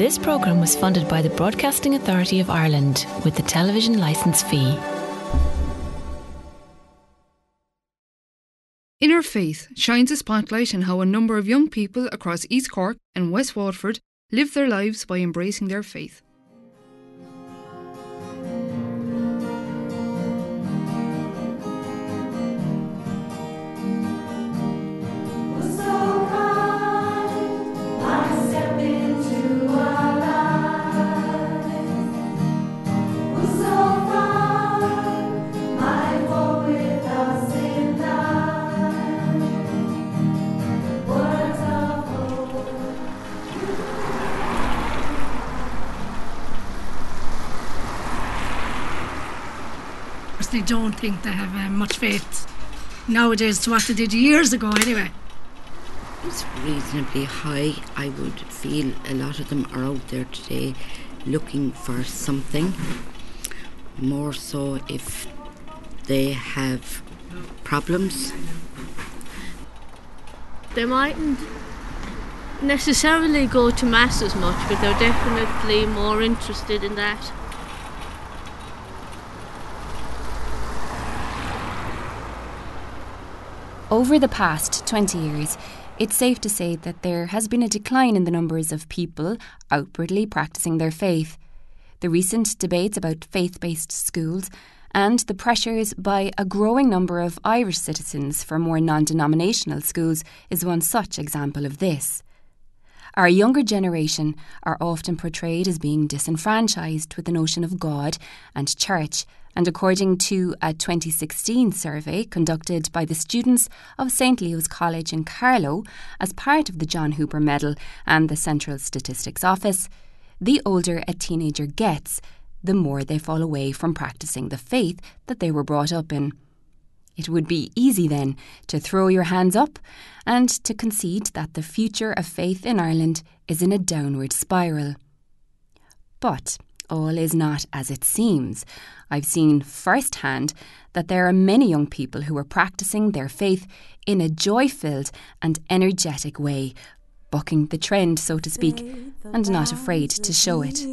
This programme was funded by the Broadcasting Authority of Ireland with the television licence fee. Inner Faith shines a spotlight on how a number of young people across East Cork and West Waterford live their lives by embracing their faith. They don't think they have much faith nowadays to what they did years ago anyway. It's reasonably high. I would feel a lot of them are out there today looking for something, more so if they have problems. They mightn't necessarily go to mass as much, but they're definitely more interested in that. Over the past 20 years, it's safe to say that there has been a decline in the numbers of people outwardly practicing their faith. The recent debates about faith-based schools and the pressures by a growing number of Irish citizens for more non-denominational schools is one such example of this. Our younger generation are often portrayed as being disenfranchised with the notion of God and church, and according to a 2016 survey conducted by the students of St Leo's College in Carlow as part of the John Hooper Medal and the Central Statistics Office, the older a teenager gets, the more they fall away from practicing the faith that they were brought up in. It would be easy then to throw your hands up and to concede that the future of faith in Ireland is in a downward spiral. But all is not as it seems. I've seen firsthand that there are many young people who are practicing their faith in a joy-filled and energetic way, bucking the trend, so to speak, and not afraid to show it.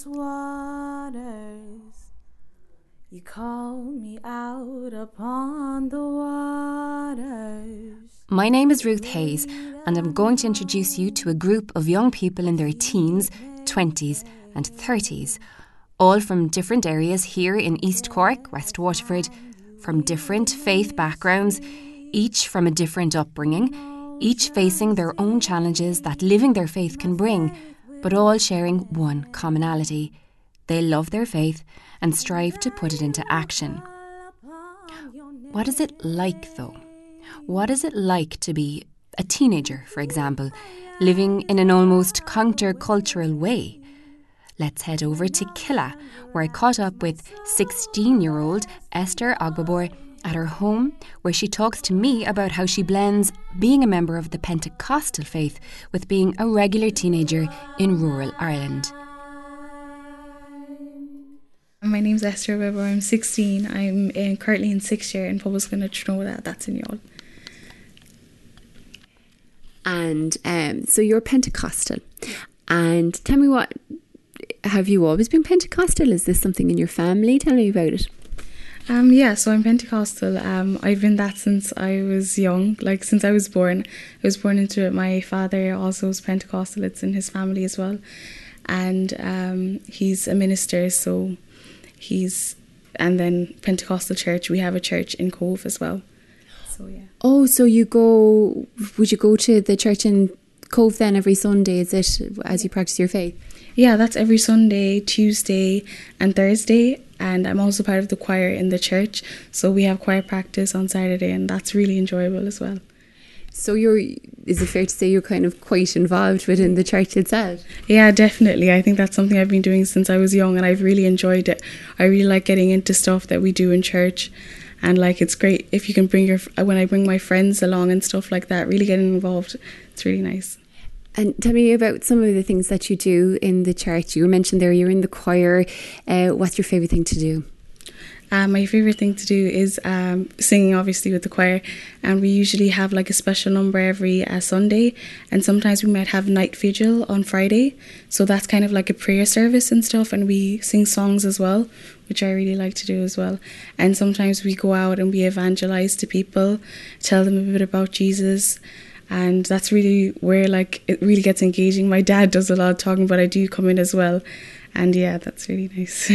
You call me out upon the waters. My name is Ruth Hayes, and I'm going to introduce you to a group of young people in their teens, 20s and 30s, all from different areas here in East Cork, West Waterford, from different faith backgrounds, each from a different upbringing, each facing their own challenges that living their faith can bring, but all sharing one commonality. They love their faith and strive to put it into action. What is it like, though? What is it like to be a teenager, for example, living in an almost counter-cultural way? Let's head over to Killa, where I caught up with 16-year-old Esther Ogbabor at her home, where she talks to me about how she blends being a member of the Pentecostal faith with being a regular teenager in rural Ireland. My name's Esther Weber, I'm 16. I'm currently in 6th year in Public School in Trinota, that's in Youghal. And so you're Pentecostal. And tell me have you always been Pentecostal? Is this something in your family? Tell me about it. Yeah, so I'm Pentecostal. I've been that since I was young, like since I was born. I was born into it. My father also is Pentecostal, it's in his family as well. And he's a minister, so and then Pentecostal church, we have a church in Cove as well. So yeah. Oh, so would you go to the church in Cove then every Sunday, is it, as you practice your faith? Yeah, that's every Sunday, Tuesday and Thursday, and I'm also part of the choir in the church, so we have choir practice on Saturday, and that's really enjoyable as well. So is it fair to say you're kind of quite involved within the church itself? Yeah, definitely. I think that's something I've been doing since I was young, and I've really enjoyed it. I really like getting into stuff that we do in church, and like it's great if you can when I bring my friends along and stuff like that, really getting involved. It's really nice. And tell me about some of the things that you do in the church. You mentioned there you're in the choir. What's your favourite thing to do? My favourite thing to do is singing, obviously, with the choir. And we usually have like a special number every Sunday. And sometimes we might have night vigil on Friday. So that's kind of like a prayer service and stuff. And we sing songs as well, which I really like to do as well. And sometimes we go out and we evangelise to people, tell them a bit about Jesus. And that's really where like it really gets engaging. My dad does a lot of talking, but I do come in as well. And yeah, that's really nice.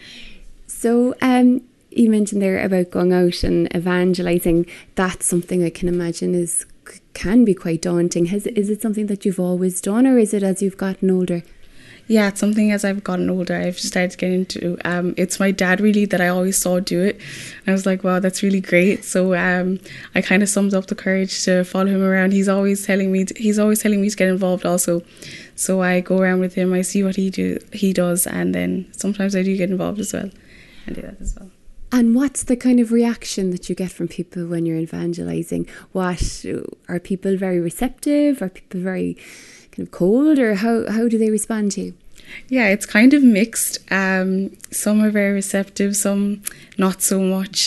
So you mentioned there about going out and evangelising. That's something I can imagine can be quite daunting. Is it something that you've always done, or is it as you've gotten older? Yeah, it's something as I've gotten older I've started getting into. It's my dad really that I always saw do it. I was like, wow, that's really great. So I kind of summed up the courage to follow him around. He's always telling me to get involved also. So I go around with him, I see what he does, and then sometimes I do get involved as well and do that as well. And what's the kind of reaction that you get from people when you're evangelising? What are people very receptive? Are people very kind of cold, or how do they respond to you? Yeah, it's kind of mixed. Some are very receptive, some not so much.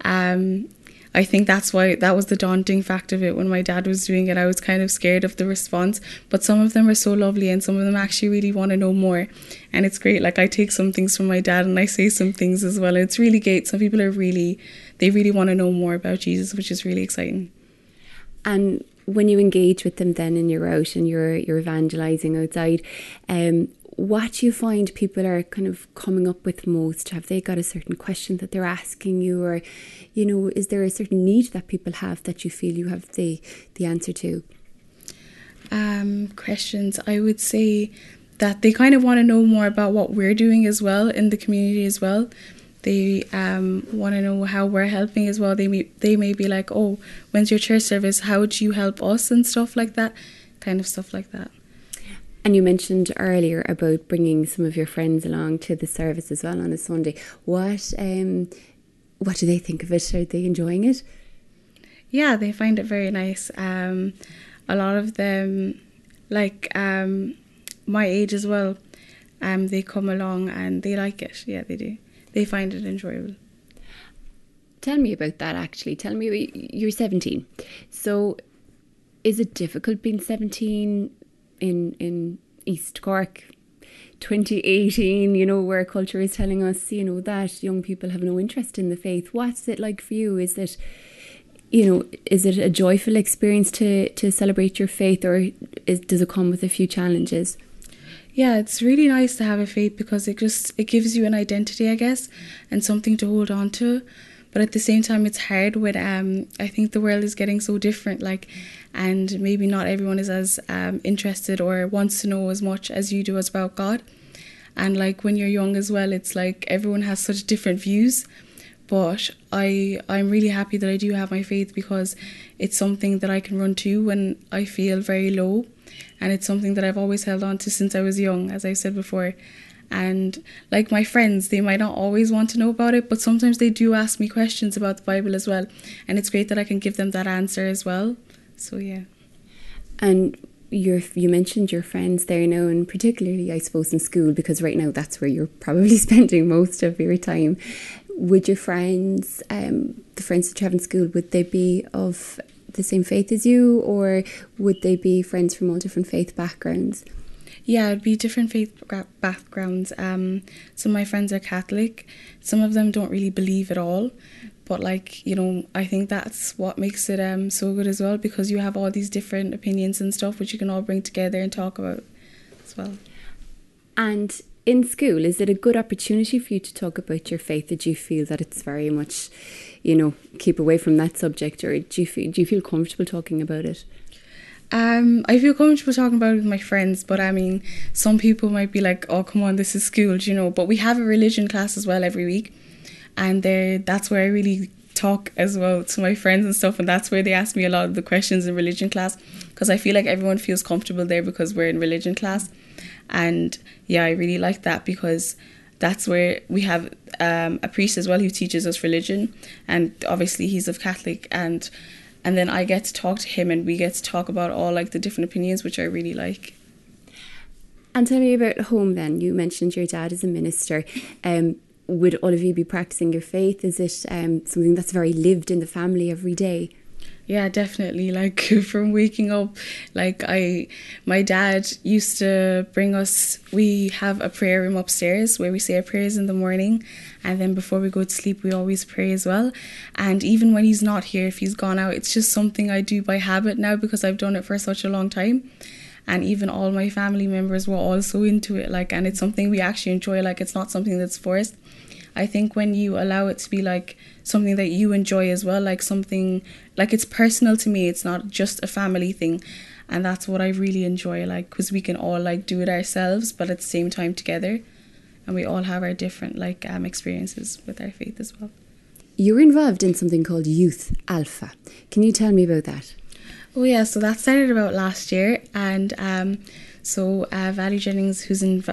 I think that's why that was the daunting fact of it. When my dad was doing it, I was kind of scared of the response, but some of them are so lovely and some of them actually really want to know more, and it's great. Like I take some things from my dad and I say some things as well. It's really great. Some people really want to know more about Jesus, which is really exciting. And when you engage with them then and you're out and you're evangelising outside, what do you find people are kind of coming up with most? Have they got a certain question that they're asking you, or, you know, is there a certain need that people have that you feel you have the answer to? Questions, I would say that they kind of want to know more about what we're doing as well in the community as well. They want to know how we're helping as well. They may be like, oh, when's your church service? How do you help us and stuff like that, kind of stuff like that. And you mentioned earlier about bringing some of your friends along to the service as well on a Sunday. What do they think of it? Are they enjoying it? Yeah, they find it very nice. A lot of them, like my age as well, they come along and they like it. Yeah, they do. They find it enjoyable. Tell me about that, actually. Tell me, you're 17. So is it difficult being 17 in East Cork 2018, you know, where culture is telling us, you know, that young people have no interest in the faith? What's it like for you? Is it, you know, is it a joyful experience to celebrate your faith, or does it come with a few challenges? Yeah, it's really nice to have a faith because it gives you an identity, I guess, and something to hold on to. But at the same time, it's hard when I think the world is getting so different, like, and maybe not everyone is as interested or wants to know as much as you do about God. And like when you're young as well, it's like everyone has such different views. But I'm really happy that I do have my faith because it's something that I can run to when I feel very low. And it's something that I've always held on to since I was young, as I said before. And like my friends, they might not always want to know about it, but sometimes they do ask me questions about the Bible as well. And it's great that I can give them that answer as well. So, yeah. And you mentioned your friends there now, and particularly, I suppose, in school, because right now that's where you're probably spending most of your time. Would your friends, the friends that you have in school, would they be of the same faith as you, or would they be friends from all different faith backgrounds? Yeah, it'd be different faith backgrounds. Some of my friends are Catholic. Some of them don't really believe at all. But like, you know, I think that's what makes it so good as well, because you have all these different opinions and stuff which you can all bring together and talk about as well. And in school, is it a good opportunity for you to talk about your faith? Did you feel that it's very much, you know, keep away from that subject, or do you feel comfortable talking about it? I feel comfortable talking about it with my friends, but I mean, some people might be like, oh, come on, this is school, you know. But we have a religion class as well every week, and that's where I really talk as well to my friends and stuff, and that's where they ask me a lot of the questions in religion class, because I feel like everyone feels comfortable there because we're in religion class. And yeah, I really like that because that's where we have a priest as well who teaches us religion, and obviously he's of Catholic, and then I get to talk to him and we get to talk about all like the different opinions, which I really like. And tell me about home then. You mentioned your dad is a minister. would all of you be practicing your faith? Is it something that's very lived in the family every day? Yeah, definitely. Like from waking up, like my dad used to bring us, we have a prayer room upstairs where we say our prayers in the morning, and then before we go to sleep we always pray as well. And even when he's not here, if he's gone out, it's just something I do by habit now because I've done it for such a long time. And even all my family members were also into it, like, and it's something we actually enjoy. Like, it's not something that's forced. I think when you allow it to be like something that you enjoy as well, like something like it's personal to me, it's not just a family thing, and that's what I really enjoy, like, because we can all like do it ourselves but at the same time together, and we all have our different like experiences with our faith as well. You're involved in something called Youth Alpha. Can you tell me about that? Oh yeah, so that started about last year, and so Valerie Jennings, who's in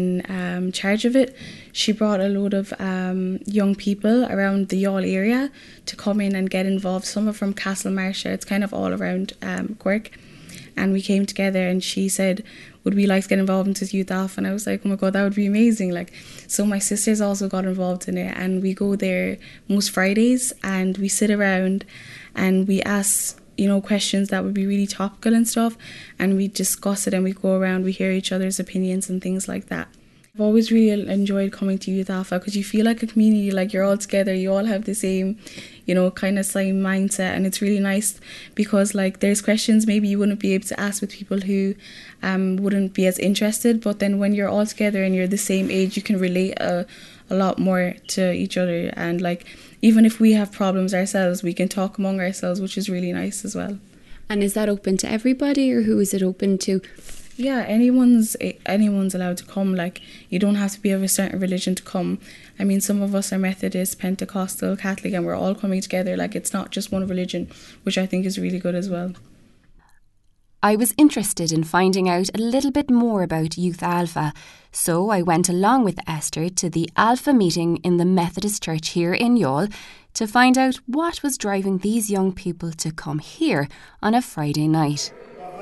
charge of it, she brought a load of young people around the Youghal area to come in and get involved. Some are from Castlemarsh, it's kind of all around Cork. And we came together and she said, would we like to get involved in this Youth Alpha? And I was like, oh my God, that would be amazing. Like, so my sisters also got involved in it, and we go there most Fridays and we sit around and we ask, you know, questions that would be really topical and stuff, and we discuss it and we go around, we hear each other's opinions and things like that. I've always really enjoyed coming to Youth Alpha because you feel like a community, like you're all together, you all have the same, you know, kind of same mindset, and it's really nice because like there's questions maybe you wouldn't be able to ask with people who wouldn't be as interested, but then when you're all together and you're the same age, you can relate a lot more to each other, and like even if we have problems ourselves, we can talk among ourselves, which is really nice as well. And is that open to everybody, or who is it open to? Yeah, anyone's allowed to come. Like, you don't have to be of a certain religion to come. I mean, some of us are Methodist, Pentecostal, Catholic, and we're all coming together. Like, it's not just one religion, which I think is really good as well. I was interested in finding out a little bit more about Youth Alpha, so I went along with Esther to the Alpha meeting in the Methodist Church here in Youghal to find out what was driving these young people to come here on a Friday night.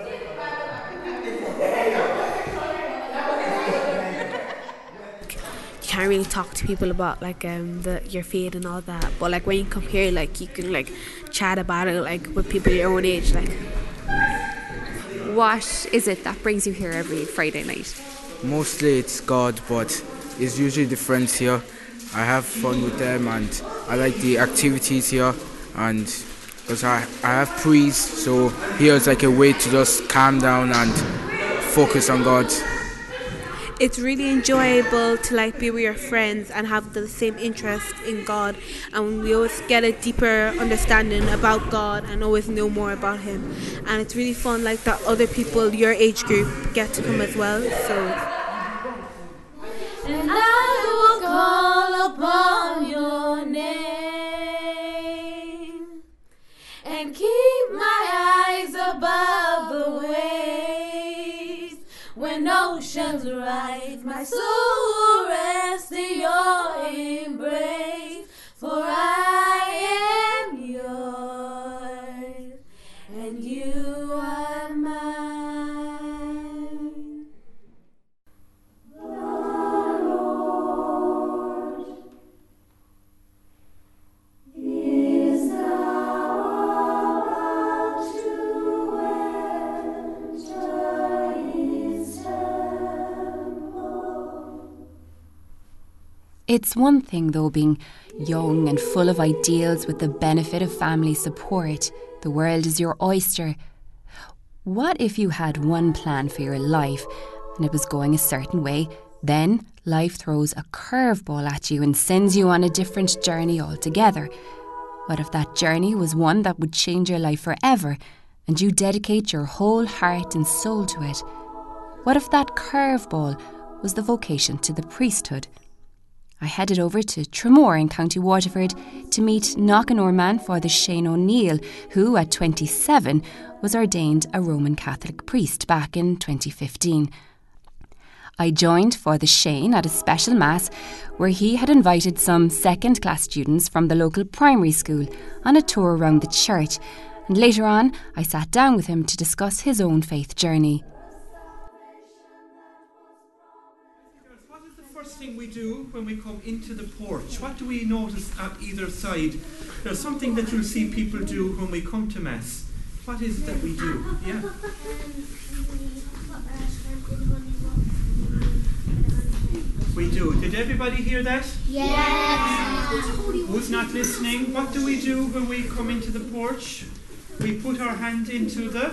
You can't really talk to people about like your faith and all that, but like when you come here, like you can like chat about it like with people your own age. Like, what is it that brings you here every Friday night? Mostly it's God, but it's usually the friends here. I have fun with them and I like the activities here, and because I have priests, so here is like a way to just calm down and focus on God. It's really enjoyable to like be with your friends and have the same interest in God, and we always get a deeper understanding about God and always know more about Him. And it's really fun like that other people your age group get to come as well. So and I will call upon your name and keep my eyes above the waves. When oceans rise, my soul will rest in your embrace. For I am yours, and you are mine. The Lord is now about to enter His temple. It's one thing, though, being young and full of ideals with the benefit of family support. The world is your oyster. What if you had one plan for your life and it was going a certain way, then life throws a curveball at you and sends you on a different journey altogether? What if that journey was one that would change your life forever and you dedicate your whole heart and soul to it? What if that curveball was the vocation to the priesthood? I headed over to Tramore in County Waterford to meet Knockanore man Father Shane O'Neill, who at 27 was ordained a Roman Catholic priest back in 2015. I joined Father Shane at a special mass where he had invited some second-class students from the local primary school on a tour around the church, and later on I sat down with him to discuss his own faith journey. the first thing we do when we come into the porch? What do we notice at either side? There's something that you'll see people do when we come to Mass. What is it that we do? Yeah. We do. Did everybody hear that? Yes. Who's not listening? What do we do when we come into the porch? We put our hand into the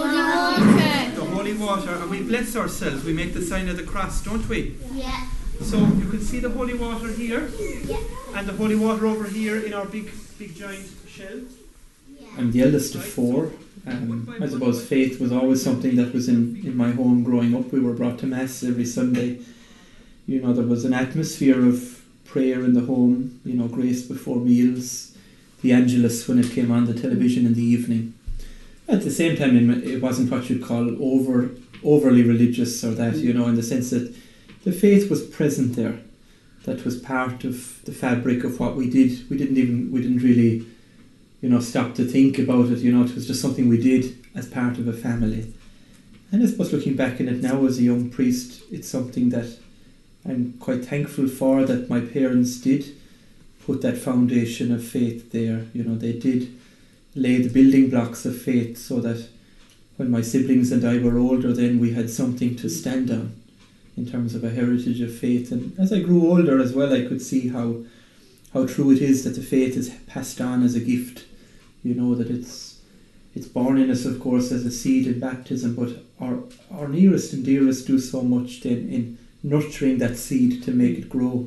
holy water, and we bless ourselves. We make the sign of the cross, don't we? Yeah. So you can see the holy water here, Yeah. and the holy water over here in our big giant shell. I'm the eldest of four. I suppose faith was always something that was in my home growing up. We were brought to Mass every Sunday. You know, there was an atmosphere of prayer in the home, you know, grace before meals, the Angelus when it came on the television in the evening. At the same time, it wasn't what you'd call overly religious or that, you know, in the sense that the faith was present there. That was part of the fabric of what we did. We didn't really, you know, stop to think about it. You know, it was just something we did as part of a family. And I suppose looking back on it now as a young priest, it's something that I'm quite thankful for, that my parents did put that foundation of faith there. You know, they did lay the building blocks of faith so that when my siblings and I were older, then we had something to stand on in terms of a heritage of faith. And as I grew older as well, I could see how true it is that the faith is passed on as a gift. You know, that it's born in us, of course, as a seed in baptism, but our nearest and dearest do so much then in nurturing that seed to make it grow.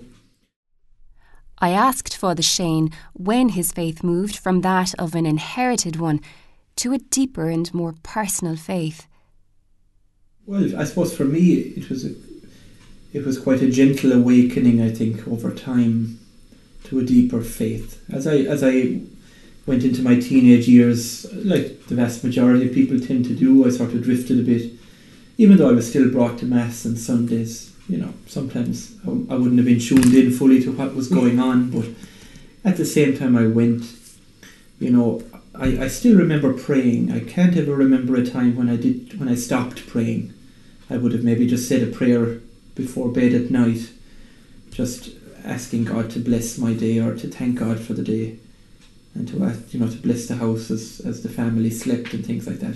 I asked Father Shane when his faith moved from that of an inherited one to a deeper and more personal faith. Well, I suppose for me it was quite a gentle awakening, I think, over time to a deeper faith. As I went into my teenage years, like the vast majority of people tend to do, I sort of drifted a bit, even though I was still brought to Mass on Sundays. You know, sometimes I wouldn't have been tuned in fully to what was going on, but at the same time I went, you know, I still remember praying. I can't ever remember a time when I stopped praying. I would have maybe just said a prayer before bed at night, just asking God to bless my day or to thank God for the day, and to ask, you know, to bless the house as the family slept and things like that.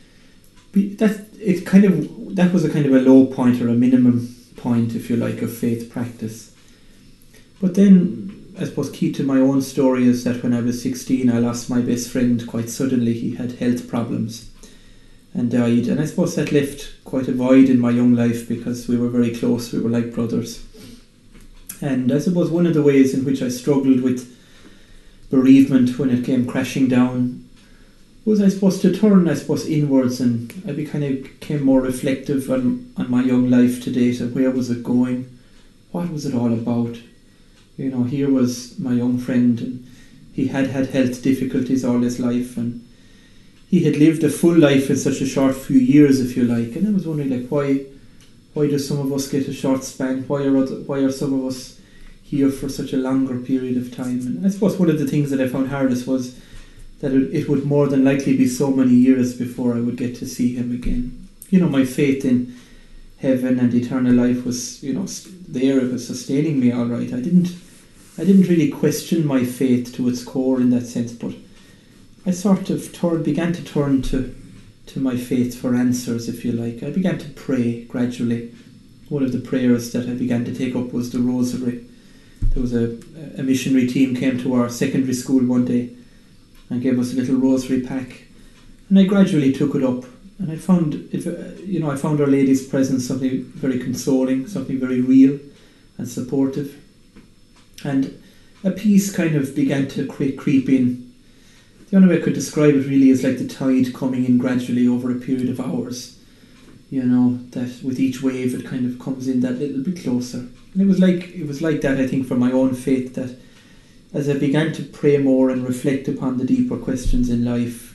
That was a kind of a low point or a minimum point, if you like, of faith practice. But then, I suppose, key to my own story is that when I was 16, I lost my best friend quite suddenly. He had health problems and died, and I suppose that left quite a void in my young life because we were very close. We were like brothers. And I suppose one of the ways in which I struggled with bereavement when it came crashing down was, I suppose, to turn, inwards, and I became more reflective on my young life to date and where was it going, what was it all about. You know, here was my young friend, and he had health difficulties all his life, and he had lived a full life in such a short few years, if you like. And I was wondering, like, why do some of us get a short span? Why are some of us here for such a longer period of time? And I suppose one of the things that I found hardest was that it would more than likely be so many years before I would get to see him again. You know, my faith in heaven and eternal life was, you know, there. It was sustaining me all right. I didn't really question my faith to its core in that sense, but I sort of began to turn to my faith for answers, if you like. I began to pray gradually. One of the prayers that I began to take up was the Rosary. There was a missionary team came to our secondary school one day and gave us a little rosary pack, and I gradually took it up, and I found Our Lady's presence something very consoling, something very real and supportive, and a peace kind of began to creep in. The only way I could describe it really is like the tide coming in gradually over a period of hours. You know, that with each wave it kind of comes in that little bit closer. And it was like that, I think, for my own faith, that as I began to pray more and reflect upon the deeper questions in life,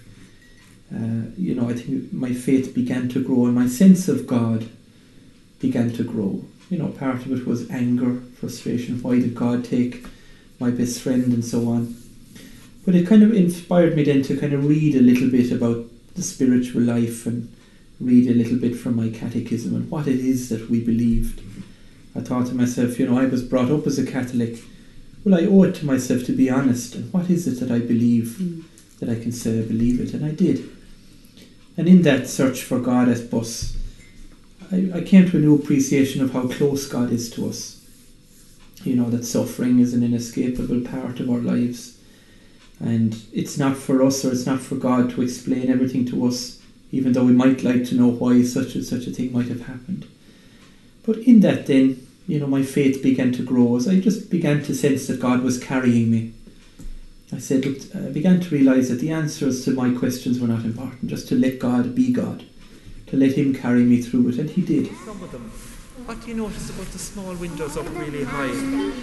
I think my faith began to grow and my sense of God began to grow. You know, part of it was anger, frustration. Why did God take my best friend and so on? But it kind of inspired me then to kind of read a little bit about the spiritual life and read a little bit from my catechism and what it is that we believed. I thought to myself, I was brought up as a Catholic. Well, I owe it to myself to be honest. And what is it that I believe that I can say I believe it? And I did. And in that search for God, I suppose, I came to a new appreciation of how close God is to us. That suffering is an inescapable part of our lives. And it's not for us, or it's not for God to explain everything to us, even though we might like to know why such and such a thing might have happened. But in that then, my faith began to grow as I just began to sense that God was carrying me. I said, look, I began to realise that the answers to my questions were not important, just to let God be God, to let Him carry me through it, and He did. Some of them. What do you notice about the small windows up really high?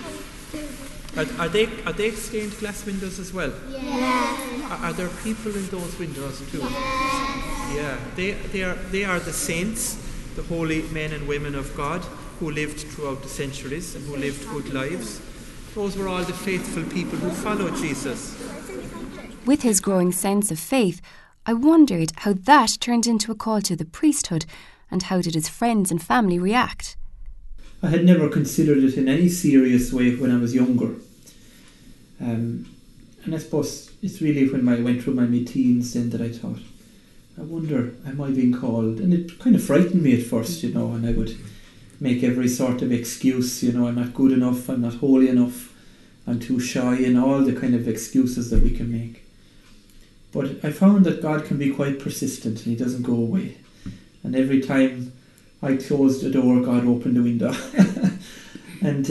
Are they stained glass windows as well? Yeah. Are there people in those windows too? Yeah. They are the saints, the holy men and women of God who lived throughout the centuries and who lived good lives. Those were all the faithful people who followed Jesus. With his growing sense of faith, I wondered how that turned into a call to the priesthood, and how did his friends and family react? I had never considered it in any serious way when I was younger. And I suppose it's really when I went through my mid-teens then that I thought, I wonder, am I being called? And it kind of frightened me at first, and I would make every sort of excuse, I'm not good enough, I'm not holy enough, I'm too shy, and all the kind of excuses that we can make. But I found that God can be quite persistent and He doesn't go away. And every time I closed the door, God opened the window. And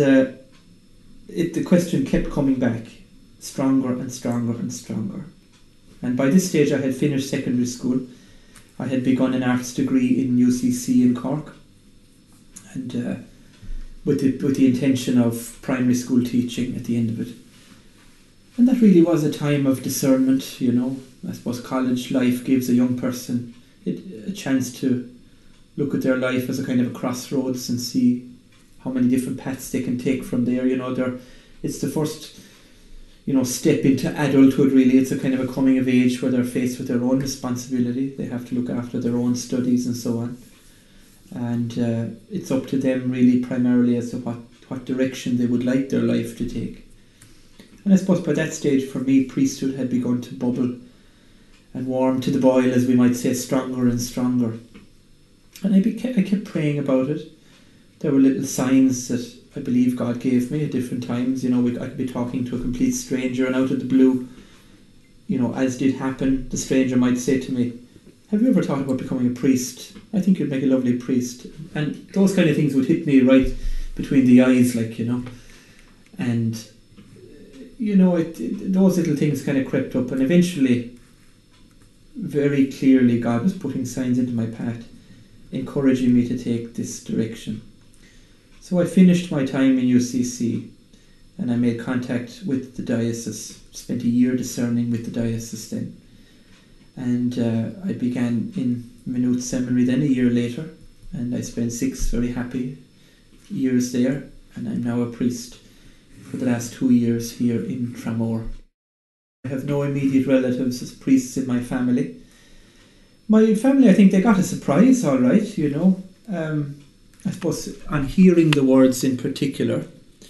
the question kept coming back, stronger and stronger and stronger. And by this stage I had finished secondary school. I had begun an arts degree in UCC in Cork, and with the intention of primary school teaching at the end of it. And that really was a time of discernment, I suppose college life gives a young person a chance to look at their life as a kind of a crossroads and see how many different paths they can take from there. It's the first, step into adulthood really. It's a kind of a coming of age where they're faced with their own responsibility. They have to look after their own studies and so on. And it's up to them really primarily as to what direction they would like their life to take. And I suppose by that stage for me, priesthood had begun to bubble and warm to the boil, as we might say, stronger and stronger. And I kept praying about it. There were little signs that I believe God gave me at different times. I could be talking to a complete stranger, and out of the blue, as did happen, the stranger might say to me, have you ever thought about becoming a priest? I think you'd make a lovely priest. And those kind of things would hit me right between the eyes, And, those little things kind of crept up, and eventually, very clearly, God was putting signs into my path, encouraging me to take this direction. So I finished my time in UCC, and I made contact with the diocese, spent a year discerning with the diocese then. And I began in Maynooth Seminary then a year later, and I spent 6 very happy years there, and I'm now a priest for the last 2 years here in Tramore. I have no immediate relatives as priests in my family. My family, I think they got a surprise, all right, I suppose on hearing the words in particular.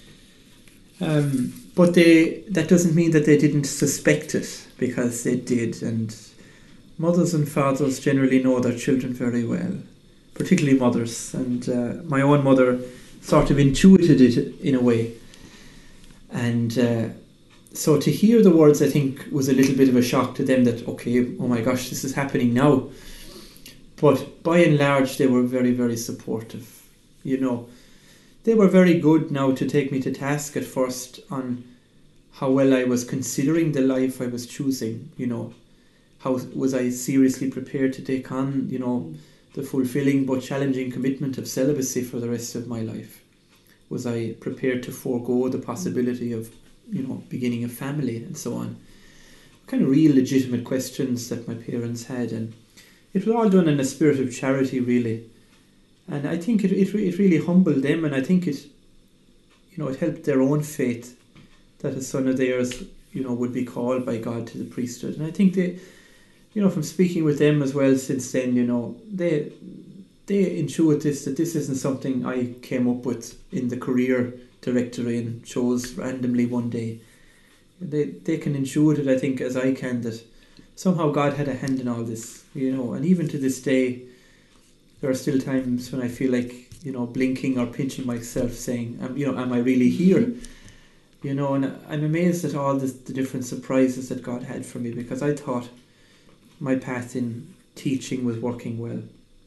But that doesn't mean that they didn't suspect it, because they did, and mothers and fathers generally know their children very well, particularly mothers, and my own mother sort of intuited it in a way. And so to hear the words, I think, was a little bit of a shock to them that, okay, oh my gosh, this is happening now. But by and large, they were very, very supportive. They were very good now to take me to task at first on how well I was considering the life I was choosing, How was I seriously prepared to take on, the fulfilling but challenging commitment of celibacy for the rest of my life? Was I prepared to forego the possibility of, beginning a family and so on? Kind of real legitimate questions that my parents had, and it was all done in a spirit of charity, really. And I think it really humbled them, and I think it helped their own faith that a son of theirs, would be called by God to the priesthood. And I think they, from speaking with them as well since then, they intuit this, that this isn't something I came up with in the career directory and chose randomly one day. They can intuit it, I think, as I can, that somehow God had a hand in all this, and even to this day, there are still times when I feel like, blinking or pinching myself saying, am I really here? And I'm amazed at all the different surprises that God had for me, because I thought my path in teaching was working well.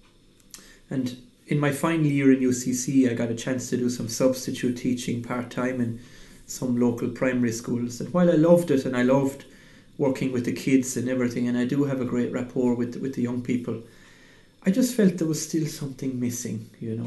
And in my final year in UCC, I got a chance to do some substitute teaching part-time in some local primary schools. And while I loved it, and I loved working with the kids and everything, and I do have a great rapport with the young people, I just felt there was still something missing.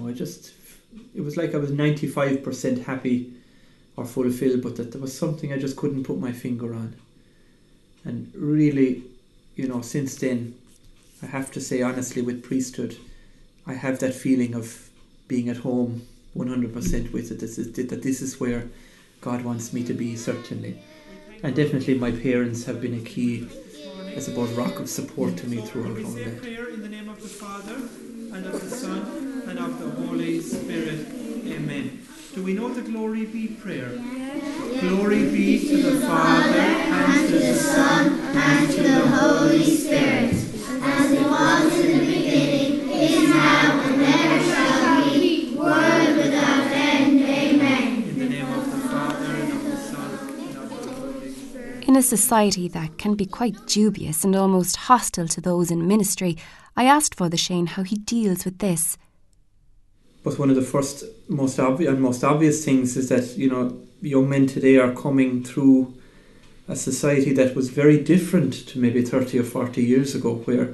It was like I was 95% happy or fulfilled, but that there was something I just couldn't put my finger on. And really, since then, I have to say honestly, with priesthood, I have that feeling of being at home 100% with it, that this is where God wants me to be, certainly. And definitely my parents have been a key, I suppose, rock of support to me throughout all that. Prayer in the name of the Father, and of the Son, and of the Holy Spirit. Amen. Do we know the Glory Be prayer? Yes. Glory be to the Father, and to the Son, and to the Holy Spirit, as it was in the beginning, is now, and ever shall be, world without end. Amen. In the name of the Father, and of the Son, and of the Holy Spirit. In a society that can be quite dubious and almost hostile to those in ministry, I asked Father Shane how he deals with this. But one of the first, most obvious things is that, young men today are coming through a society that was very different to maybe 30 or 40 years ago, where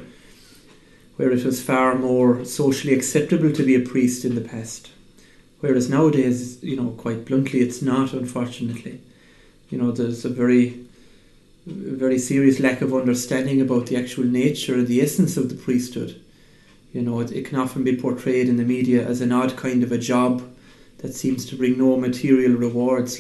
it was far more socially acceptable to be a priest in the past. Whereas nowadays, quite bluntly, it's not, unfortunately. There's a very, very serious lack of understanding about the actual nature and the essence of the priesthood. It can often be portrayed in the media as an odd kind of a job that seems to bring no material rewards.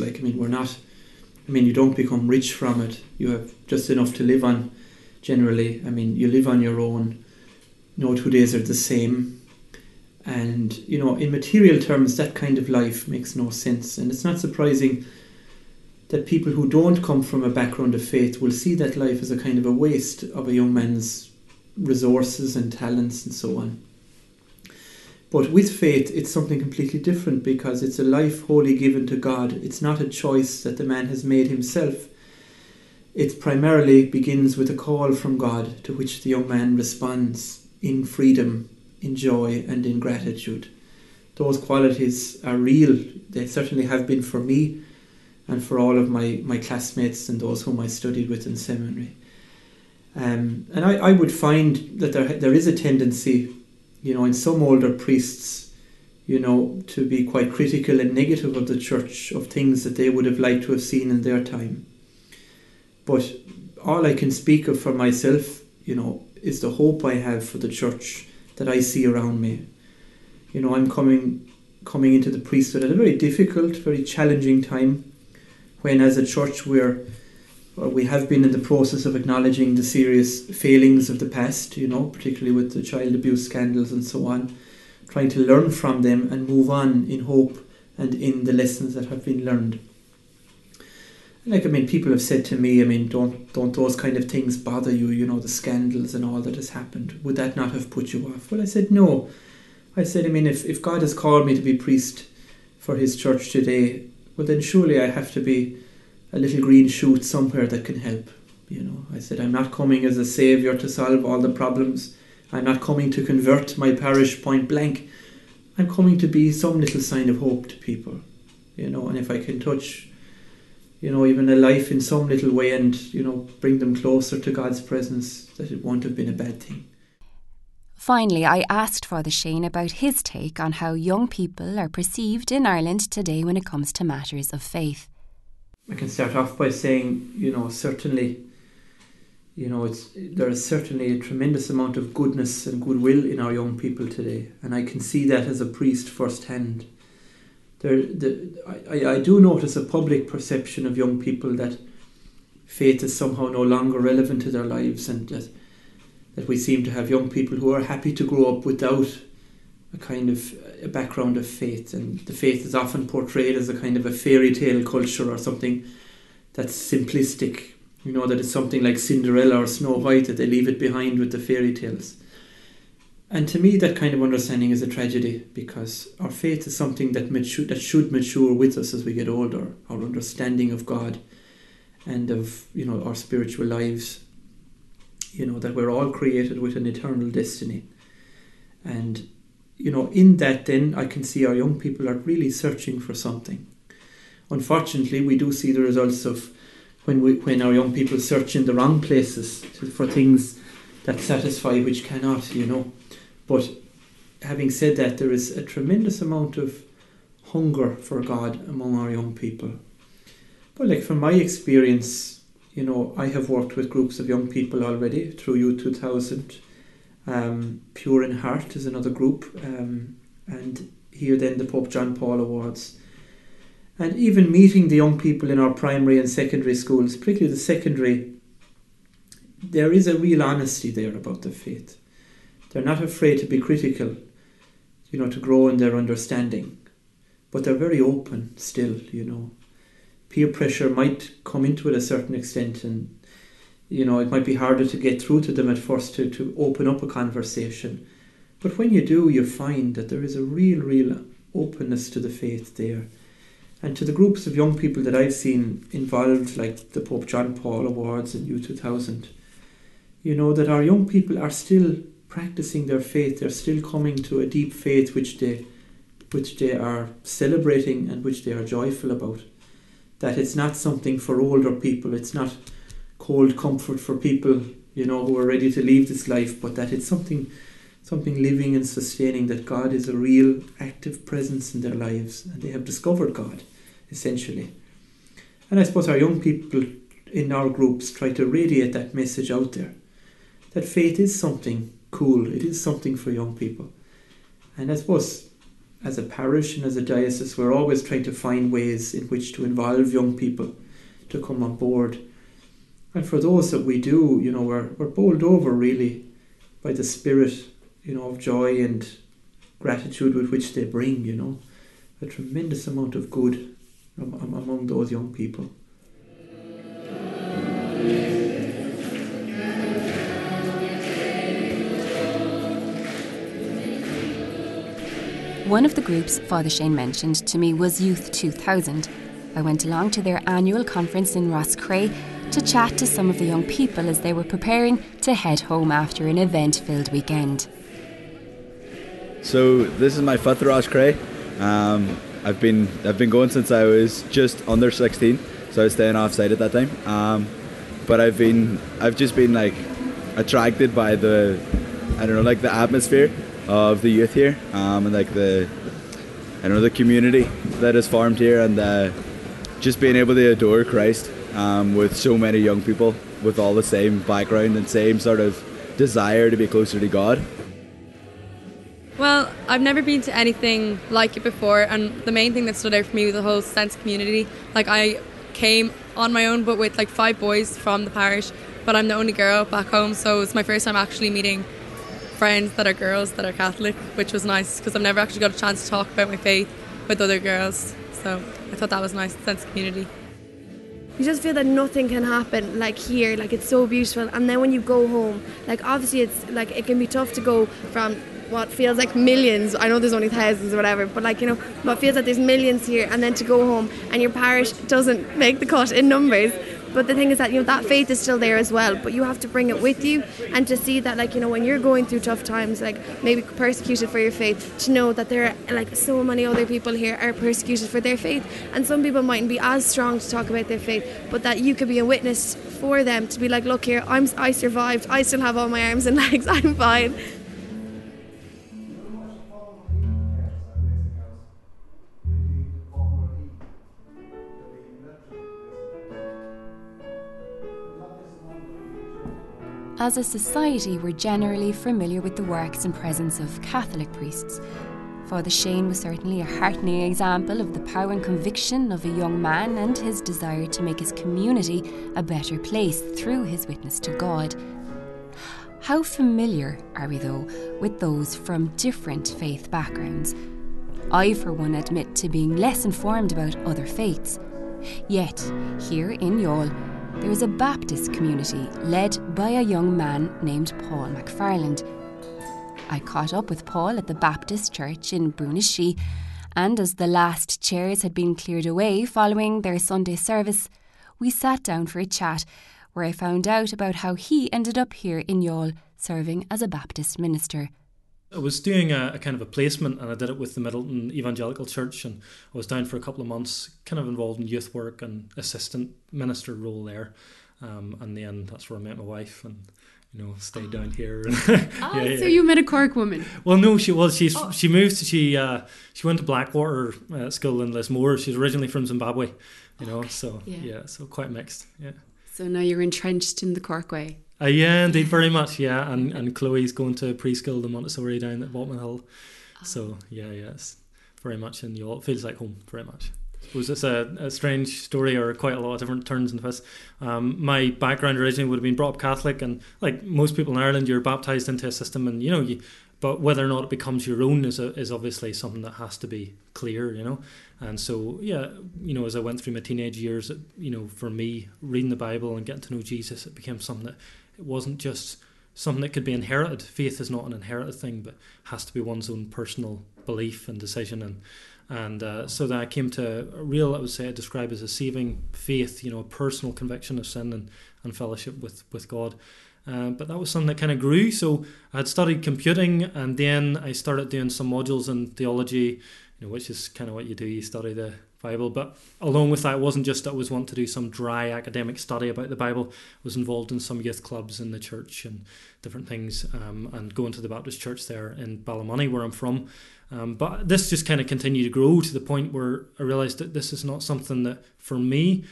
You don't become rich from it. You have just enough to live on, generally. You live on your own. No 2 days are the same. And, in material terms, that kind of life makes no sense. And it's not surprising that people who don't come from a background of faith will see that life as a kind of a waste of a young man's resources and talents and so on. But with faith, it's something completely different, because it's a life wholly given to God. It's not a choice that the man has made himself. It primarily begins with a call from God, to which the young man responds in freedom, in joy, and in gratitude. Those qualities are real. They certainly have been for me and for all of my classmates and those whom I studied with in seminary. And I would find that there is a tendency, in some older priests, to be quite critical and negative of the church, of things that they would have liked to have seen in their time. But all I can speak of for myself, is the hope I have for the church that I see around me. I'm coming into the priesthood at a very difficult, very challenging time, when as a church we have been in the process of acknowledging the serious failings of the past, particularly with the child abuse scandals and so on, trying to learn from them and move on in hope and in the lessons that have been learned. People have said to me, don't those kind of things bother you, the scandals and all that has happened? Would that not have put you off? Well, I said, no. I said, if God has called me to be priest for his church today, well, then surely I have to be a little green shoot somewhere that can help. I said, I'm not coming as a saviour to solve all the problems. I'm not coming to convert my parish point blank. I'm coming to be some little sign of hope to people. And if I can touch, even a life in some little way and, bring them closer to God's presence, that it won't have been a bad thing. Finally, I asked Father Shane about his take on how young people are perceived in Ireland today when it comes to matters of faith. I can start off by saying, certainly, there is certainly a tremendous amount of goodness and goodwill in our young people today, and I can see that as a priest firsthand. I do notice a public perception of young people that faith is somehow no longer relevant to their lives, and that we seem to have young people who are happy to grow up without a background of faith, and the faith is often portrayed as a kind of a fairy tale culture or something that's simplistic, that it's something like Cinderella or Snow White, that they leave it behind with the fairy tales. And to me, that kind of understanding is a tragedy, because our faith is something that should mature with us as we get older, our understanding of God and of our spiritual lives, that we're all created with an eternal destiny. And in that, then I can see our young people are really searching for something. Unfortunately, we do see the results of when our young people search in the wrong places for things that satisfy which cannot, But having said that, there is a tremendous amount of hunger for God among our young people. But from my experience, I have worked with groups of young people already through Youth 2000. Pure in Heart is another group, and here then the Pope John Paul Awards. And even meeting the young people in our primary and secondary schools, particularly the secondary, there is a real honesty there about the faith. They're not afraid to be critical, to grow in their understanding. But they're very open still, Peer pressure might come into it a certain extent, and it might be harder to get through to them at first to open up a conversation. But when you do, you find that there is a real openness to the faith there. And to the groups of young people that I've seen involved, like the Pope John Paul Awards and Youth 2000, that our young people are still practicing their faith. They're still coming to a deep faith which they are celebrating and which they are joyful about. That it's not something for older people. It's not cold comfort for people, who are ready to leave this life, but that it's something living and sustaining, that God is a real active presence in their lives, and they have discovered God, essentially. And I suppose our young people in our groups try to radiate that message out there, that faith is something cool, it is something for young people. And I suppose as a parish and as a diocese, we're always trying to find ways in which to involve young people to come on board. And for those that we do, we're bowled over really by the spirit, of joy and gratitude with which they bring, a tremendous amount of good among those young people. One of the groups Father Shane mentioned to me was Youth 2000. I went along to their annual conference in Rosscray to chat to some of the young people as they were preparing to head home after an event-filled weekend. So this is my 5th Rosscray. I've been going since I was just under 16, so I was staying offside at that time. But I've just been attracted by the atmosphere of the youth here, and the community that is formed here, and just being able to adore Christ with so many young people with all the same background and same sort of desire to be closer to God. Well, I've never been to anything like it before, and the main thing that stood out for me was the whole sense of community. I came on my own, but with 5 boys from the parish, but I'm the only girl back home, so it's my first time actually meeting friends that are girls that are Catholic, which was nice because I've never actually got a chance to talk about my faith with other girls, so I thought that was a nice sense of community. You just feel that nothing can happen here, it's so beautiful, and then when you go home, obviously it's it can be tough to go from what feels like millions, I know there's only thousands or whatever, but what feels like there's millions here, and then to go home and your parish doesn't make the cut in numbers. But the thing is that that faith is still there as well, but you have to bring it with you, and to see that when you're going through tough times, maybe persecuted for your faith, to know that there are so many other people here are persecuted for their faith, and some people mightn't be as strong to talk about their faith, but that you could be a witness for them to be look here, I survived, I still have all my arms and legs, I'm fine. As a society, we're generally familiar with the works and presence of Catholic priests. Father Shane was certainly a heartening example of the power and conviction of a young man and his desire to make his community a better place through his witness to God. How familiar are we, though, with those from different faith backgrounds? I, for one, admit to being less informed about other faiths. Yet, here in Youghal, there is a Baptist community led by a young man named Paul McFarland. I caught up with Paul at the Baptist Church in Brunishi, and as the last chairs had been cleared away following their Sunday service, we sat down for a chat where I found out about how he ended up here in Youghal serving as a Baptist minister. I was doing a kind of a placement, and I did it with the Middleton Evangelical Church, and I was down for a couple of months, kind of involved in youth work and assistant minister role there. And then that's where I met my wife, and stayed down here. So you met a Cork woman? Well, no, she was. She moved. She went to Blackwater School in Lismore. She's originally from Zimbabwe, so quite mixed. Yeah. So now you're entrenched in the Cork way. Yeah, indeed, very much. Yeah, and Chloe's going to preschool, the Montessori down at Botman Hill. So it's very much in Youghal. It feels like home, very much. I suppose it's a strange story, or quite a lot of different turns and twists. My background originally would have been brought up Catholic, and like most people in Ireland, you're baptised into a system, and but whether or not it becomes your own is obviously something that has to be clear, And so, as I went through my teenage years, for me, reading the Bible and getting to know Jesus, it became something that it wasn't just something that could be inherited. Faith is not an inherited thing, but has to be one's own personal belief and decision. And so that I came to a real, I would say, I describe as a saving faith, a personal conviction of sin and fellowship with God. But that was something that kind of grew. So I had studied computing, and then I started doing some modules in theology, which is kind of what you do. You study the Bible. But along with that, it wasn't just that I was wanting to do some dry academic study about the Bible. I was involved in some youth clubs in the church and different things, and going to the Baptist church there in Ballymoney, where I'm from. But this just kind of continued to grow to the point where I realised that this is not something that, for me,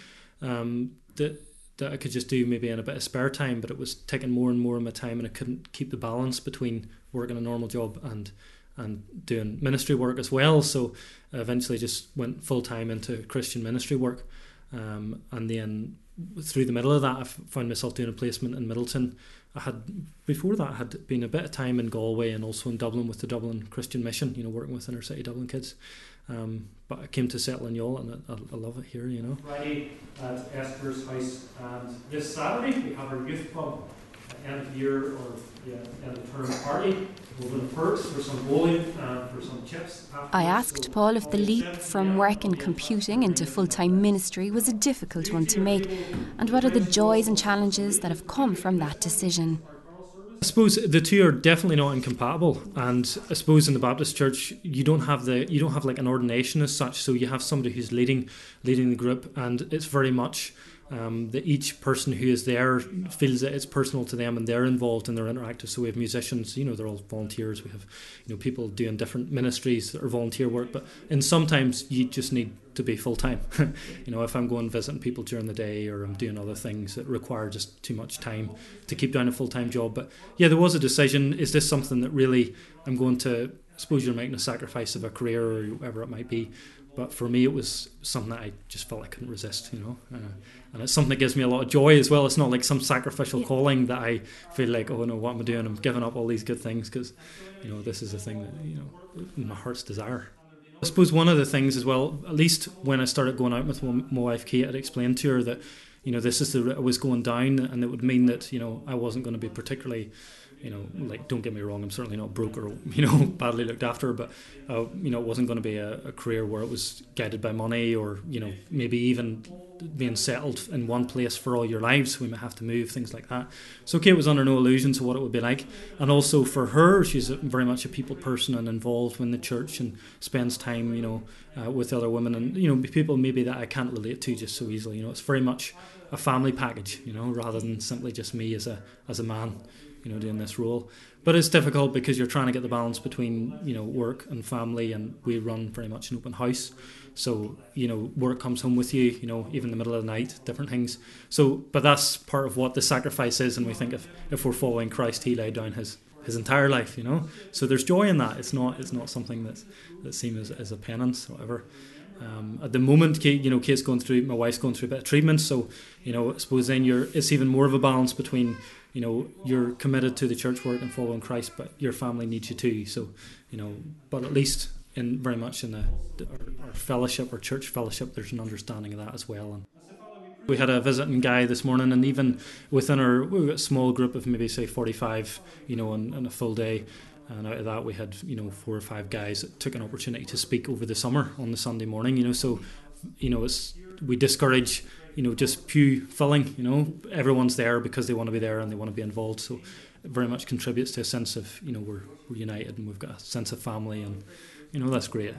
that I could just do maybe in a bit of spare time, but it was taking more and more of my time, and I couldn't keep the balance between working a normal job and doing ministry work as well. So I eventually just went full-time into Christian ministry work. And then through the middle of that, I found myself doing a placement in Middleton. Before that, I had been a bit of time in Galway and also in Dublin with the Dublin Christian Mission, working with inner city Dublin kids. But I came to settle in Youghal, and I love it here, Friday at Esther's house, and this Saturday we have our youth club end of year or end of term party. We're going to perks for some bowling and for some chips. I asked Paul if the leap from work in computing into full-time ministry was a difficult one to make, and what are the joys and challenges that have come from that decision. I suppose the two are definitely not incompatible, and I suppose in the Baptist Church you don't have like an ordination as such, so you have somebody who's leading the group, and it's very much that each person who is there feels that it's personal to them and they're involved and they're interactive. So we have musicians, they're all volunteers. We have people doing different ministries that are volunteer work, but sometimes you just need to be full time. If I'm going visiting people during the day or I'm doing other things that require just too much time to keep down a full time job. But there was a decision: is this something that really I'm going to? I suppose you're making a sacrifice of a career or whatever it might be. But for me, it was something that I just felt I couldn't resist, and it's something that gives me a lot of joy as well. It's not like some sacrificial calling that I feel like, oh no, what am I doing? I'm giving up all these good things because, this is the thing that, my heart's desire. I suppose one of the things as well, at least when I started going out with my wife Kate, I'd explained to her that, this is the route I was going down, and it would mean that, I wasn't going to be particularly, don't get me wrong, I'm certainly not broke or, badly looked after, but, it wasn't going to be a career where it was guided by money or, maybe even being settled in one place for all your lives. We might have to move, things like that. So Kate was under no illusion to what it would be like. And also for her, she's very much a people person and involved in the church and spends time, with other women and, people maybe that I can't relate to just so easily. It's very much a family package, rather than simply just me as a man, doing this role. But it's difficult because you're trying to get the balance between, work and family, and we run very much an open house. So, work comes home with you, even in the middle of the night, different things. So, but that's part of what the sacrifice is, and we think if we're following Christ, he laid down his entire life, So there's joy in that. It's not something that's seen as a penance or whatever. At the moment, Kate's going through, my wife's going through a bit of treatment, so I suppose then it's even more of a balance between you're committed to the church work and following Christ, but your family needs you too. So but at least very much in our fellowship, our church fellowship, there's an understanding of that as well. And we had a visiting guy this morning, and even within we've got a small group of maybe say 45, on a full day. And out of that, we had 4 or 5 guys that took an opportunity to speak over the summer on the Sunday morning. So we discourage just pew filling. Everyone's there because they want to be there and they want to be involved. So it very much contributes to a sense of we're united and we've got a sense of family, and that's great.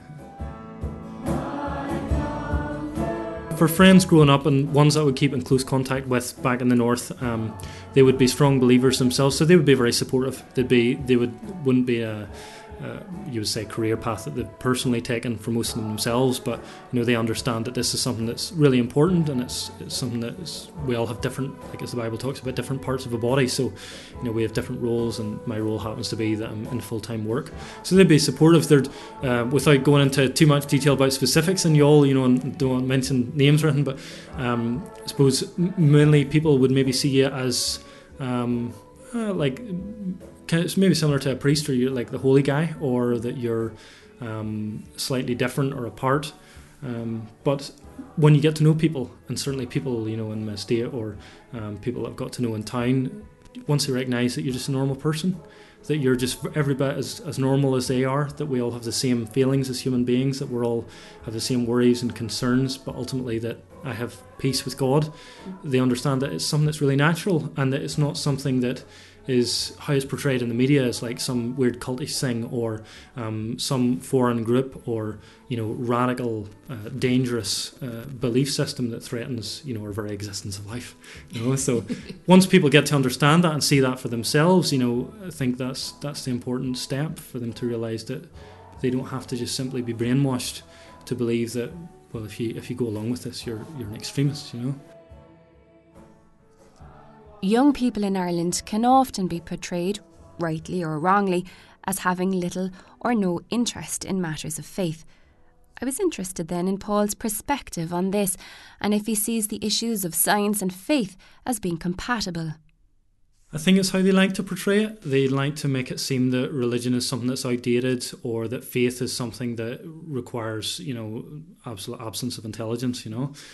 For friends growing up and ones that I would keep in close contact with back in the north, they would be strong believers themselves, so they would be very supportive. Wouldn't be a you would say career path that they've personally taken for most of them themselves, but they understand that this is something that's really important, and it's something that we all have different, like as the Bible talks about, different parts of a body. So we have different roles, and my role happens to be that I'm in full-time work. So they'd be supportive. They'd without going into too much detail about specifics, and you all and don't want to mention names or anything, but I suppose mainly people would maybe see you as it's maybe similar to a priest, or you're like the holy guy, or that you're slightly different or apart. But when you get to know people, and certainly people in my estate, or people I've got to know in town, once they recognise that you're just a normal person, that you're just every bit as normal as they are, that we all have the same feelings as human beings, that we all have the same worries and concerns, but ultimately that I have peace with God. They understand that it's something that's really natural, and that it's not something that is how it's portrayed in the media as like some weird cultish thing, or some foreign group, or radical, dangerous belief system that threatens our very existence of life. So once people get to understand that and see that for themselves, I think that's the important step for them to realise that they don't have to just simply be brainwashed to believe that, well, if you go along with this, you're an extremist. Young people in Ireland can often be portrayed, rightly or wrongly, as having little or no interest in matters of faith. I was interested then in Paul's perspective on this, and if he sees the issues of science and faith as being compatible. I think it's how they like to portray it. They like to make it seem that religion is something that's outdated, or that faith is something that requires, absolute absence of intelligence,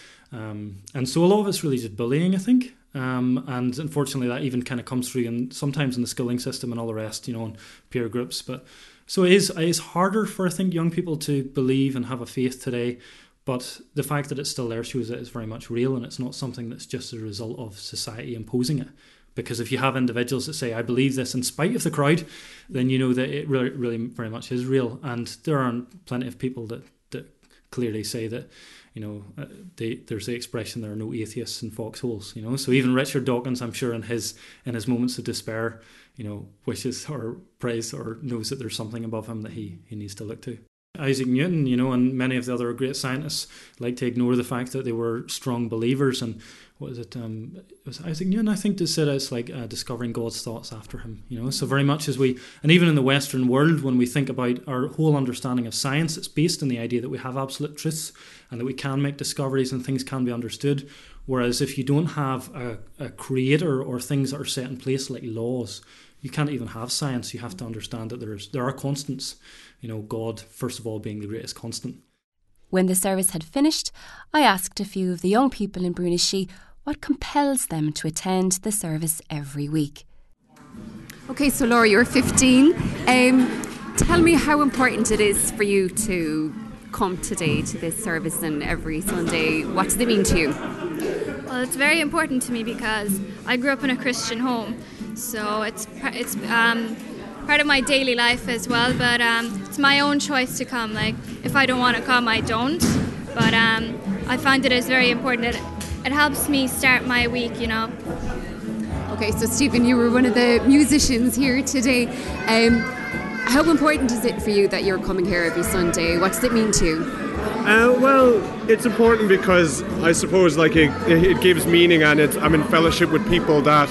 And so a lot of it's really just bullying, I think. And unfortunately that even kind of comes through, and sometimes in the schooling system and all the rest, and peer groups. But so it is harder for, I think, young people to believe and have a faith today. But the fact that it's still there shows that it's very much real, and it's not something that's just a result of society imposing it. Because if you have individuals that say, I believe this in spite of the crowd, then you know that it really, really very much is real. And there are plenty of people that clearly say that, there's the expression, there are no atheists in foxholes, So even Richard Dawkins, I'm sure in his moments of despair, wishes or prays or knows that there's something above him that he needs to look to. Isaac Newton, and many of the other great scientists like to ignore the fact that they were strong believers. And what is it? It was Isaac Newton, I think, that said it's like discovering God's thoughts after him. So very much as and even in the Western world, when we think about our whole understanding of science, it's based on the idea that we have absolute truths and that we can make discoveries and things can be understood. Whereas if you don't have a creator or things that are set in place like laws, you can't even have science. You have to understand that there are constants. God, first of all, being the greatest constant. When the service had finished, I asked a few of the young people in Brunishi what compels them to attend the service every week. Okay, so Laura, you're 15. Tell me how important it is for you to come today to this service and every Sunday. What does it mean to you? Well, it's very important to me because I grew up in a Christian home, so it's part of my daily life as well, but it's my own choice to come. Like, if I don't want to come, I don't, but I find it is very important. It helps me start my week, Okay, so Stephen, you were one of the musicians here today. How important is it for you that you're coming here every Sunday? What does it mean to you? Well, it's important because I suppose it gives meaning, and I'm in fellowship with people that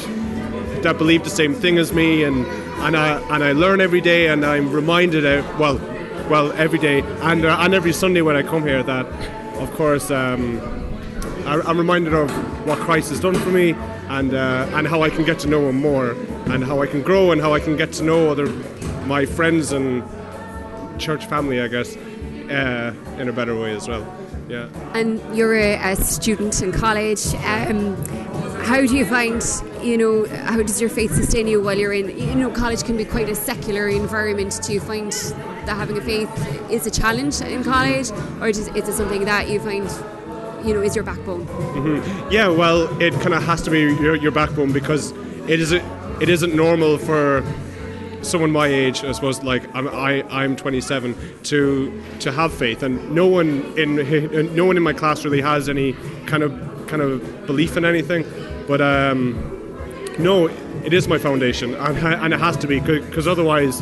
believe the same thing as me, and I learn every day, and I'm reminded well, every day and every Sunday when I come here, that of course I'm reminded of what Christ has done for me, and how I can get to know Him more, and how I can grow, and how I can get to know my friends and church family, I guess, in a better way as well. Yeah. And you're a student in college. How do you find, how does your faith sustain you while you're in, college can be quite a secular environment. Do you find that having a faith is a challenge in college, or is it something that you find, is your backbone? Mm-hmm. Yeah, well, it kind of has to be your backbone, because it isn't normal for someone my age, I suppose, like I'm 27, to have faith, and no one in my class really has any kind of belief in anything. But no, it is my foundation, and it has to be, because otherwise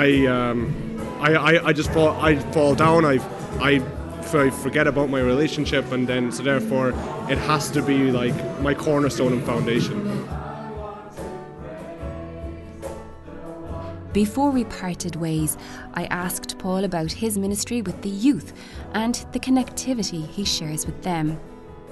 I just fall down. I forget about my relationship, and then so therefore it has to be like my cornerstone and foundation. Before we parted ways, I asked Paul about his ministry with the youth and the connectivity he shares with them.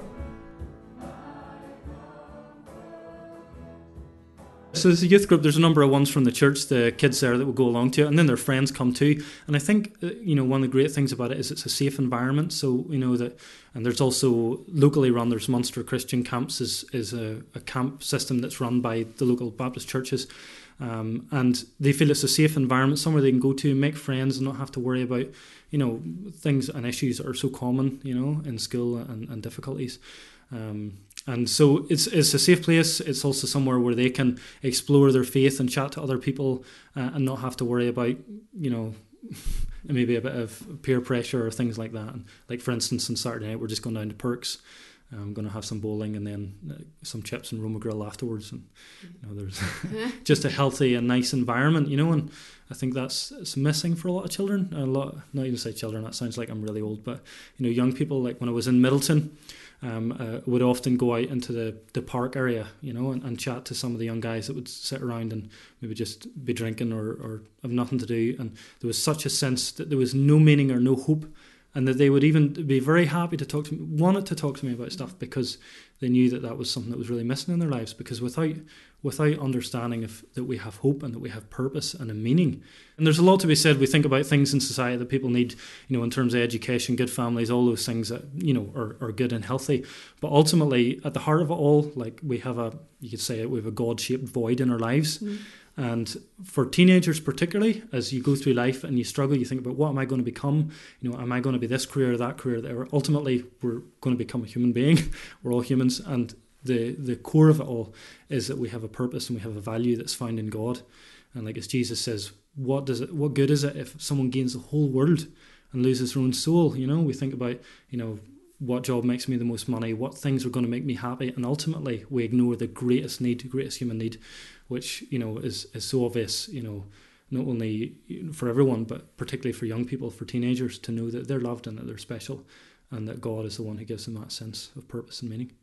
So as a youth group, there's a number of ones from the church, the kids there that will go along to it, and then their friends come too. And I think, one of the great things about it is it's a safe environment. So, and there's also locally run, there's Munster Christian Camps is a camp system that's run by the local Baptist churches. And they feel it's a safe environment, somewhere they can go to, make friends, and not have to worry about, things and issues that are so common, in school and difficulties. And so it's a safe place. It's also somewhere where they can explore their faith and chat to other people, and not have to worry about, maybe a bit of peer pressure or things like that. And like, for instance, on Saturday night, we're just going down to Perks. I'm going to have some bowling and then some chips and Roma Grill afterwards. And there's just a healthy and nice environment, and I think it's missing for a lot of children. Not even say children, that sounds like I'm really old, but young people. Like when I was in Middleton, would often go out into the park area, and chat to some of the young guys that would sit around and maybe just be drinking or have nothing to do. And there was such a sense that there was no meaning or no hope, and that they would even be very happy to talk to me, wanted to talk to me about stuff, because they knew that was something that was really missing in their lives. Because without understanding that we have hope and that we have purpose and a meaning. And there's a lot to be said. We think about things in society that people need, in terms of education, good families, all those things that, are good and healthy. But ultimately, at the heart of it all, like we have we have a God-shaped void in our lives. Mm. And for teenagers particularly, as you go through life and you struggle, you think about, what am I going to become? Am I going to be this career or that career? Ultimately, we're going to become a human being. We're all humans. And the core of it all is that we have a purpose and we have a value that's found in God. And like as Jesus says, what good is it if someone gains the whole world and loses their own soul? We think about, what job makes me the most money, what things are going to make me happy, and ultimately we ignore the greatest human need, which is so obvious, not only for everyone but particularly for young people, for teenagers, to know that they're loved and that they're special, and that God is the one who gives them that sense of purpose and meaning.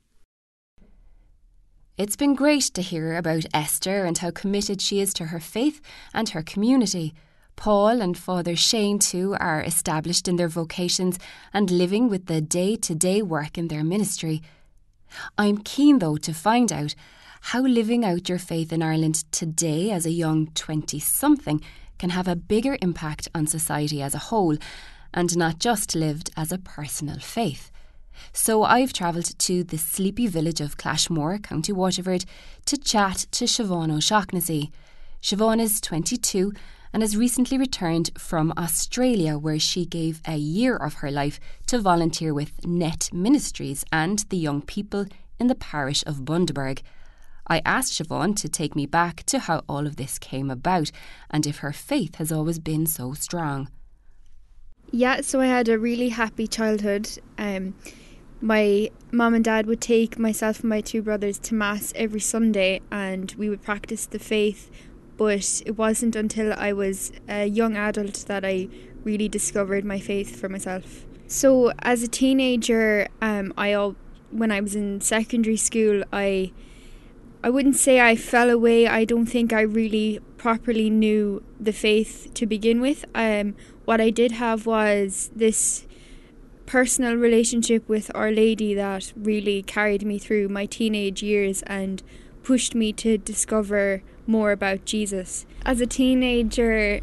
It's been great to hear about Esther and how committed she is to her faith and her community. Paul and Father Shane too are established in their vocations and living with the day-to-day work in their ministry. I'm keen though to find out how living out your faith in Ireland today as a young 20-something can have a bigger impact on society as a whole, and not just lived as a personal faith. So I've travelled to the sleepy village of Clashmore, County Waterford, to chat to Siobhan O'Shaughnessy. Siobhan is 22 and has recently returned from Australia, where she gave a year of her life to volunteer with Net Ministries and the young people in the parish of Bundaberg. I asked Siobhan to take me back to how all of this came about and if her faith has always been so strong. Yeah, so I had a really happy childhood. My mum and dad would take myself and my two brothers to Mass every Sunday, and we would practice the faith, but it wasn't until I was a young adult that I really discovered my faith for myself. So as a teenager, when I was in secondary school, I wouldn't say I fell away. I don't think I really properly knew the faith to begin with. What I did have was this personal relationship with Our Lady that really carried me through my teenage years and pushed me to discover more about Jesus. As a teenager,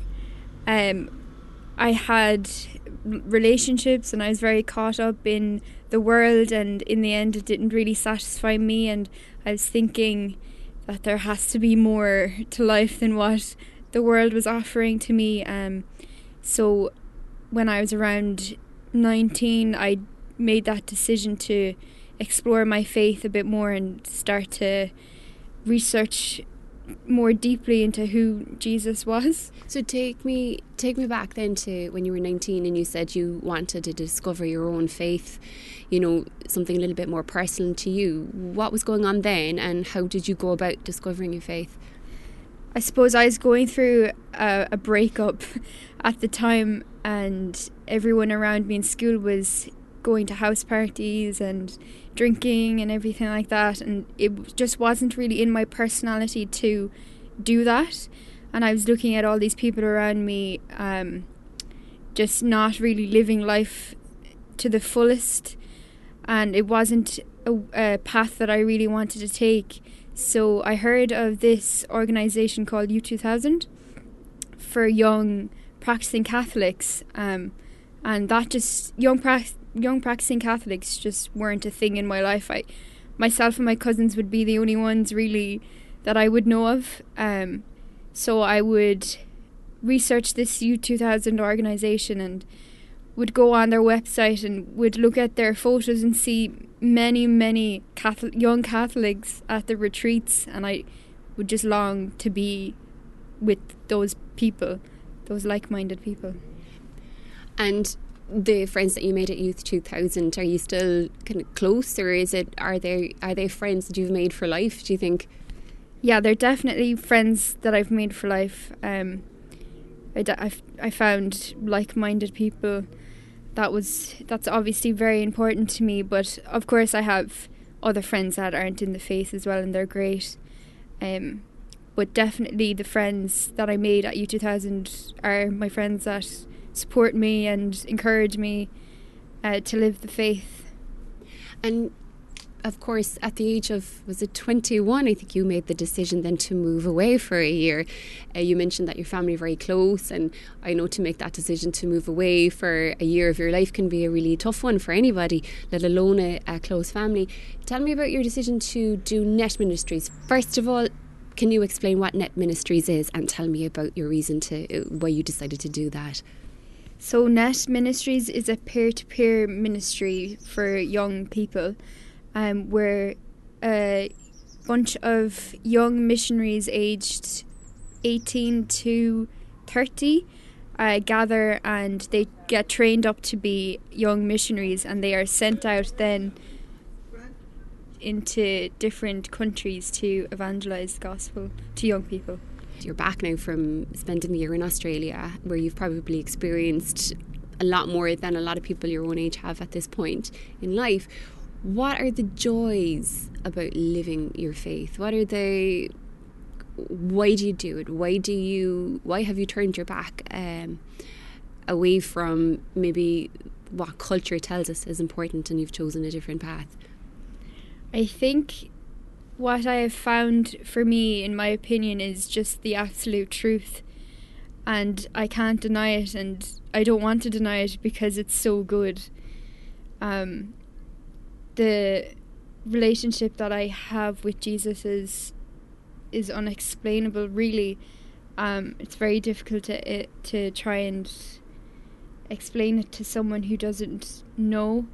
I had relationships and I was very caught up in the world, and in the end it didn't really satisfy me, and I was thinking that there has to be more to life than what the world was offering to me. So when I was around 19, I made that decision to explore my faith a bit more and start to research more deeply into who Jesus was. So take me back then to when you were 19 and you said you wanted to discover your own faith, you know, something a little bit more personal to you. What was going on then, and how did you go about discovering your faith? I suppose I was going through a breakup at the time, and everyone around me in school was going to house parties and drinking and everything like that, and it just wasn't really in my personality to do that. And I was looking at all these people around me just not really living life to the fullest, and it wasn't a path that I really wanted to take. So I heard of this organisation called U2000 for young practicing Catholics, and that just young practicing Catholics just weren't a thing in my life. Myself and my cousins would be the only ones really that I would know of. So I would research this U2000 organisation and would go on their website and would look at their photos and see many young Catholics at the retreats, and I would just long to be with those people, those like-minded people. And the friends that you made at Youth 2000, are you still kind of close, or are they friends that you've made for life, do you think? Yeah, they're definitely friends that I've made for life. I found like-minded people. That's obviously very important to me, but of course I have other friends that aren't in the faith as well, and they're great. But definitely the friends that I made at U2000 are my friends that support me and encourage me to live the faith. And of course, at the age of, was it 21, I think you made the decision then to move away for a year. You mentioned that your family are very close, and I know to make that decision to move away for a year of your life can be a really tough one for anybody, let alone a close family. Tell me about your decision to do Net Ministries. First of all, can you explain what Net Ministries is, and tell me about your reason why you decided to do that? So Net Ministries is a peer-to-peer ministry for young people. We're a bunch of young missionaries aged 18 to 30 gather, and they get trained up to be young missionaries, and they are sent out then into different countries to evangelise the gospel to young people. You're back now from spending the year in Australia, where you've probably experienced a lot more than a lot of people your own age have at this point in life. What are the joys about living your faith? Why do you do it? Why have you turned your back away from maybe what culture tells us is important, and you've chosen a different path? I think what I have found for me, in my opinion, is just the absolute truth, and I can't deny it, and I don't want to deny it because it's so good. The relationship that I have with Jesus is unexplainable, really. It's very difficult to try and explain it to someone who doesn't know.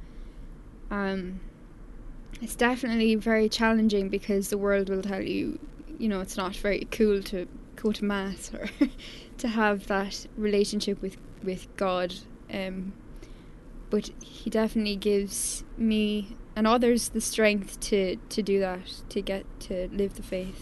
It's definitely very challenging because the world will tell you, it's not very cool to go to Mass or to have that relationship with God. But He definitely gives me and others the strength to do that, to get to live the faith.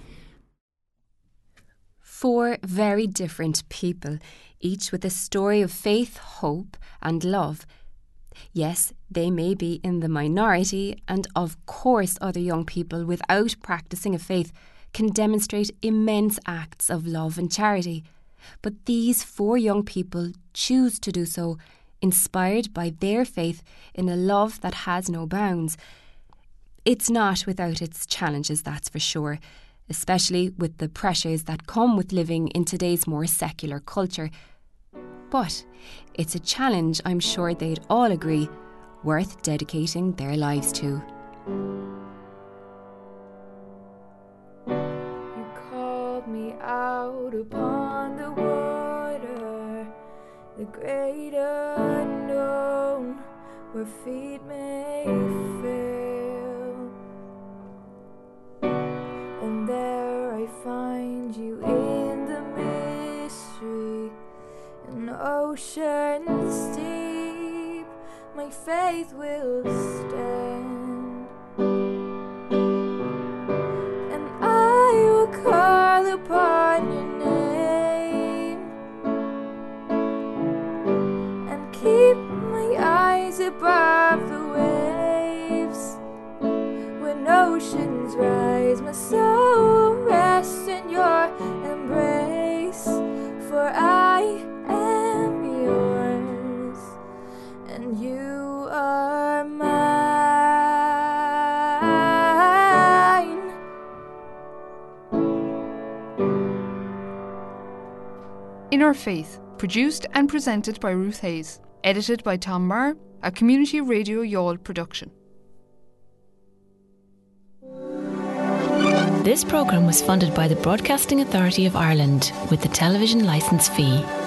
4 very different people, each with a story of faith, hope and love. Yes, they may be in the minority, and of course other young people without practicing a faith can demonstrate immense acts of love and charity. But these 4 young people choose to do so, inspired by their faith in a love that has no bounds. It's not without its challenges, that's for sure, especially with the pressures that come with living in today's more secular culture. But it's a challenge I'm sure they'd all agree worth dedicating their lives to. You called me out upon the water, the great unknown, where feet may fail. And there I find you in the mystery, in oceans deep, my faith will stand. And I will call upon your name and keep my eyes above the waves. When oceans rise, my soul rests in your embrace, for I am yours and you are mine. In Our Faith, produced and presented by Ruth Hayes, edited by Tom Marr, a Community Radio Youghal production. This programme was funded by the Broadcasting Authority of Ireland with the television licence fee.